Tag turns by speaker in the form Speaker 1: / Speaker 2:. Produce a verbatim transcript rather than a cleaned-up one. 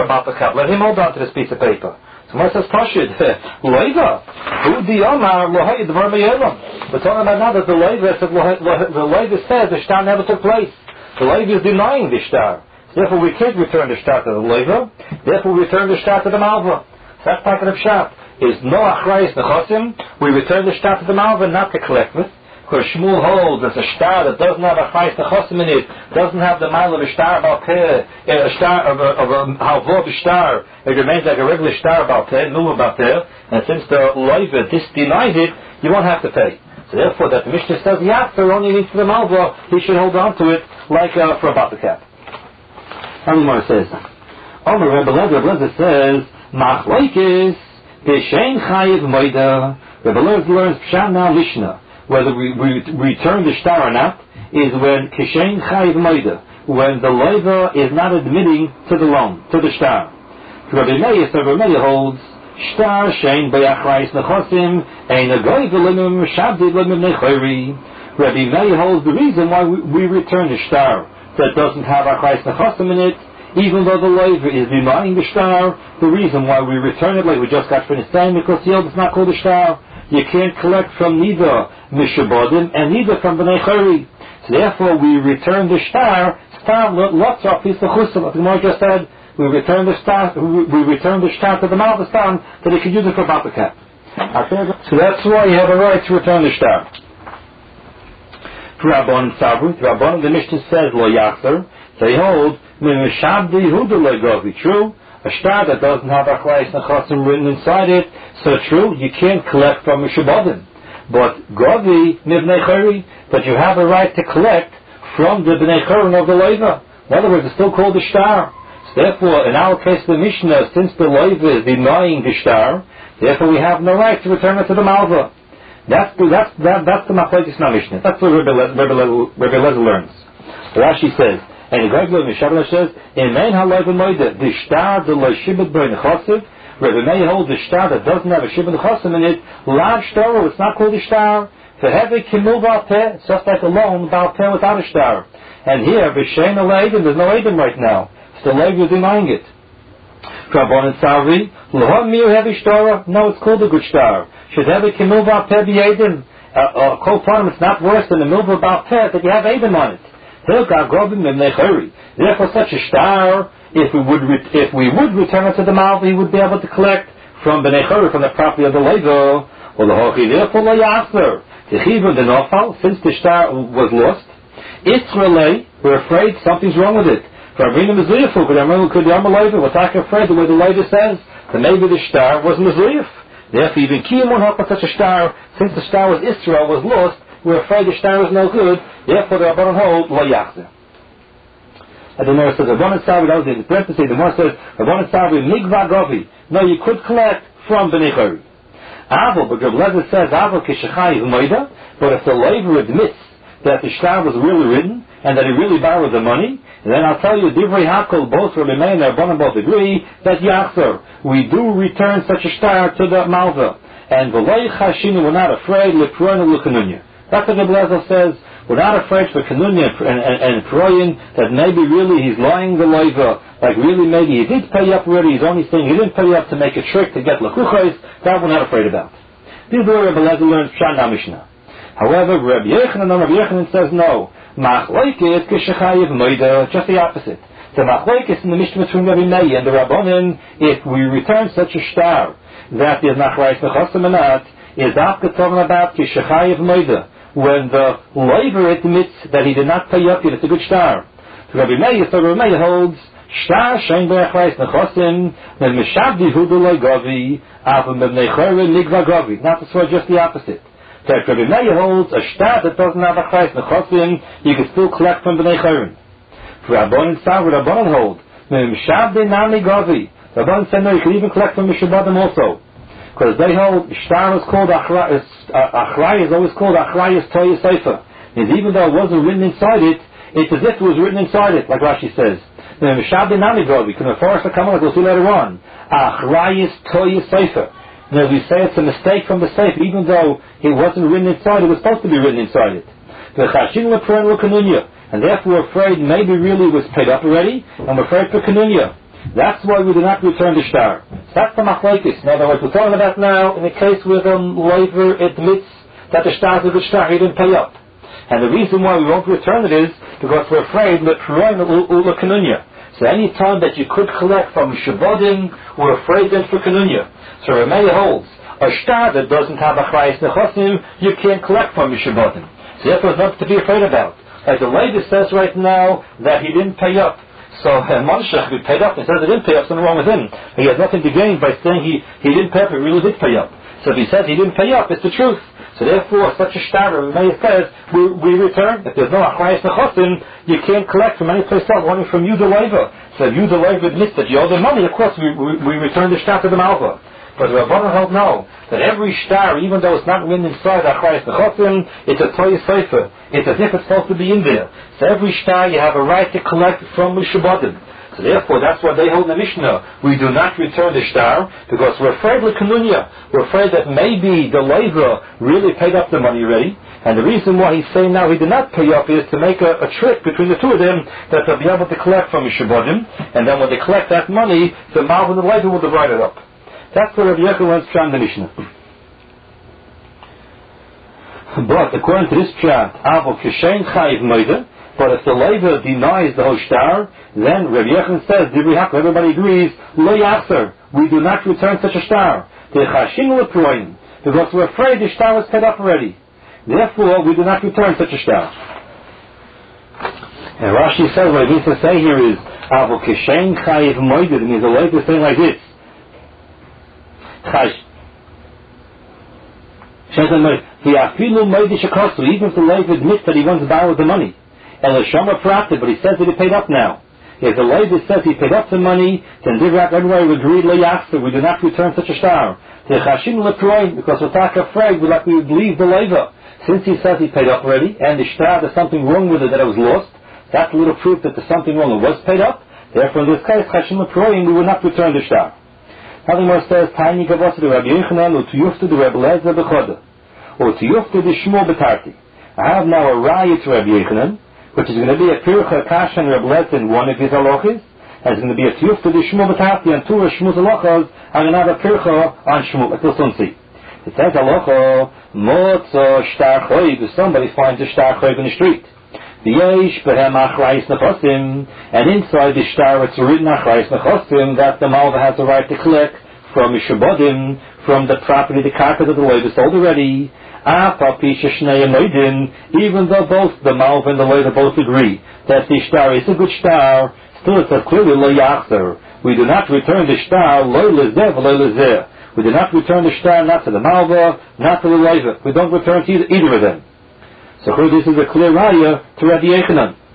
Speaker 1: a Bapakab. Let him hold on to this piece of paper. So when it says Pashid, Leiva, who the Omar, Lohai, Dvar Me'elam. We're talking about now that the Leiva said, the Leiva says the Shtar never took place. The Leiva is denying the Shtar. Therefore we can't return the Shtar to the Leiva. Therefore we return the Shtar to the Malva. So that's part of the Pshat. Is no Achrayis Nechosim, we return the Shtar to the Malva, not to collect with. Because Shmuel holds there's a Shtar that doesn't have Achrayis Nechosim in it, doesn't have the mile of a Shtar about Peh, a Shtar of a Halvor Shtar. It remains like a regular Shtar about Peh, no about Peh, and since the Leiva this denies it, you won't have to pay. So therefore, that the Mishnah says, Yafter only needs to the Malva, he should hold on to it like uh, for a Bapakab. Amar says, Omer Rebbe Lezer, Lezer says, Machlokes, Peshein Chayiv Moida. Rebbe Lezer learns Pshat now Mishnah. Whether we, we return the Shtar or not, is when Peshein Chayiv Moida, when the Leiva is not admitting to the loan, to the Shtar. Rabbi Meir, so Rabbi Meir holds, Shtar Shein B'Achrayis Nechosim, Ein Agoy V'Limim Shabdi V'Limim Nechori. Rabbi Meir holds the reason why we, we return the Shtar that doesn't have Achrayis Nechosim in it, even though the Leiva is denying the Shtar, the reason why we return it, like we just got finished saying, because the Yod is not called a Shtar. You can't collect from neither Mishabodim and neither from B'nai Chori. So therefore we return the Shtar, Star lots of piece of Chusam, like the Gemara just said, we return the Shtar, we return the Shtar to the Malva Stam, that he could use it for Bapakab. So that's why you have a right to return the Shtar. Rabban Sabri, Rabban, the Mishnah says, Lo Yachzer, they hold, Mishabdi Hudu Lo Govi. True, a Shtar that doesn't have Achrayis Nechosim written inside it, so true, you can't collect from Mishabodim. But Govi, Nivnei Chori, but you have a right to collect from the B'nai Chorin of the Leiva. In other words, it's still called the Shtar. So therefore, in our case, the Mishnah, since the Leiva is denying the Shtar, therefore we have no right to return it to the Malva. That's the, that's, that, that's the Machlokes na Mishnah. That's what Rebbe Lezer learns. Rashi says, and the Gregor Mishabla says, in Mein HaLeiva Moida, the Shtar, the Leishibet B'nai Nechosim, Rebbe Meir holds the Shtar that doesn't have a Shibet Nechosim in it, Lav Shtar, it's not called a Shtar. For heavy Kimul Baal Peh, it's just like a loan, Baal Peh without a Shtar. And here, B'Shein Al-Eidim, there's no Eidim right now. So the Leiva is denying it. Rabban and Savri, L'hom Mir Heavy Shtar, no, it's called a good Shtar. Should heavy Kimul Baal Peh be Eidim? Uh, Kol Panim, it's not worse than the Milva Baal Peh that you have Eidim on it. Therefore, such a Shtar, if we would re- if we would return it to the Malva, he would be able to collect from B'nai Chori, from the property of the Leiva. Or the Hochi, therefore, Lo Yachzer. The Chivur, the Nofal, since the Shtar was lost, Israelay, we're afraid something's wrong with it. For Avrina Mezuyafuk, we're talking afraid the way the Leiva says, that maybe the Shtar was Mezuyaf. Therefore, even Kiyam won't help with such a Shtar, since the Shtar was Israel, was lost, we're afraid the Shtar is no good, therefore the Rabbanan hold Lo Yachzer. And the Gemara says, Rabbanan Savi, that was in the parenthesis, the Gemara says, Rabbanan Savi, Migva Govi. No, you could collect from B'nai Chori. Aval, but Rebbe Lezer says, Aval Kishachayiv Moida, but if the Leiva admits that the Shtar was really written, and that he really borrowed the money, then I'll tell you, Divrei Hakol, both Rebbe Meir and Rabbanan both agree that Yachzer, we do return such a Shtar to the Malva. And V'loi Chashinu, we're not afraid, L'Proyin L'Kanunya. That's what Rebbe Lezer says. We're not afraid for Kanunya and, and, and Proyin that maybe really he's lying the Leiva, like really maybe he did pay up already, he's only saying he didn't pay up to make a trick to get L'Kuchais. That we're not afraid about. This is where Rebbe Lezer learns Pshat na Mishnah. However, Rabbi Yochanan, Rabbi Yochanan says no. Machlokes Kishachayiv Moida, just the opposite. The Machlokes in the Mishnah between Rabbi Meir and the Rabbanan, if we return such a Shtar that is Achrayis Nechosim or not, is after talking about Kishachayiv Moida, when the Leiva admits that he did not pay up yet, it's a good Shtar. So Rabbi Meir, so Rabbi Meir holds Shtar Shein B'Achrayis Nechosim, then Mishabdi Hudu Lo Govi, Avim B'nei Chori Nigva Govi. Not the sword, just the opposite. So if Rabbi Meir holds a Shtar that doesn't have Achrayis Nechosim, you can still collect from B'nai Chori. For Rabban and Savri, Rabban hold Mishabdi Nami Govi. Rabban said no, you can even collect from Mishabodim also. Because they hold Shtar is called Achrayis, Achrayis is always called Achrayis Toya Sefer. And even though it wasn't written inside it, it's as if it was written inside it, like Rashi says. Mishabdi Nami Govi, can the forester come on, like we'll see later on. Achrayis Toya Sefer. Now we say it's a mistake from the Sefer, even though it wasn't written inside, it was supposed to be written inside it. And therefore we're afraid maybe really it was paid up already, and we're afraid for Kanunya. That's why we do not return the shtar. So that's the machlokes. In other words, we're talking about now in a case where the leiver admits that the shtar is a good shtar, he didn't pay up. And the reason why we won't return it is because we're afraid that so any time that you could collect from Shabodim, we're afraid then for Kanunya. So Rameh holds a shtar that doesn't have a Chrayis Nechosim, you can't collect from Shabodim. So therefore there's nothing to be afraid about. Like the lady says right now that he didn't pay up. So uh, Moshe, he paid up, he says he didn't pay up, something wrong with him. He has nothing to gain by saying he, he didn't pay up, he really did pay up. So if he says he didn't pay up, it's the truth. So therefore, such a shtar, Rameh says, we, we return. If there's no Achrayis Nechosim, you can't collect from any place else, only from you, the leiver. So if you, the leiver, admits that you owe the money, of course, we, we, we return the shtar to the malva. But the Rabbanan held no, that every shtar, even though it's not written inside Achrayis Nechosim, it's a Toy Sefer. It's as if it's supposed to be in there. So every shtar, you have a right to collect from Mishabodim. So therefore, that's what they hold in the Mishnah. We do not return the shtar because we're afraid of Kanunya. We're afraid that maybe the leiver really paid up the money already. And the reason why he's saying now he did not pay up is to make a, a trick between the two of them that they'll be able to collect from Mishabodim. And then when they collect that money, the Malv and the leiver will divide it up. That's what Rabbi Yochanan wants from the Mishnah. But according to this pshat, Avo Kishen Chayiv Moide. But if the leiver denies the whole shtar, then Rabbi Yochanan says, everybody agrees, Lo Yachzer, we do not return such a shtar. Because we're afraid the shtar was paid up already. Therefore, we do not return such a shtar. And Rashi says, what he means to say here is, Avo Kishen Chayiv Moide, it means the leiver is saying like this. Even if the leiver admits that he once borrowed the money. And Lashama Prata, but he says that he paid up now. If the leiver says he paid up the money, then Divrak everybody would agree, we do not return such a shtar. Because we're not afraid, we're like we would leave the leiver. Since he says he paid up already, and the shtar, there's something wrong with it that it was lost, that's a little proof that there's something wrong, it was paid up. Therefore, in this case, Chashim Leproim, we will not return the shtar. Nothing more says, Tiny Gavos to Rabbi Yochanan, or to Yufta the Rabbi Lezer Bechoda, or to Yufta the Shmuel Betarti. I have now a raya to Rabbi Yochanan, which is going to be a Pircha Kasha and Rabbi Lezer in one of his halachas, and it's going to be a Yufta the Shmuel Betarti, and two of Shmuel's halachas, I'm going to have a Pircha on Shmuel. Let's listen see. It says halacha, Motzo Shtar Choyv, if somebody finds a Shtar Choyv in the street. V'yesh behem Achrayis Nechosim, and inside the shtar it's written Achrayis Nechosim that the Malva has the right to collect from Mishabodim, from the property, the carpet that the leiver sold already. Even though both the Malva and the leiver both agree that the shtar is a good shtar, still it says clearly Lo Yachzer. We do not return the shtar Lo Lezeh V'Lo Lezeh. We do not return the shtar not to the Malva, not to the leiver. We don't return to either, either of them. So this is a clear raya to Rabbi Yochanan.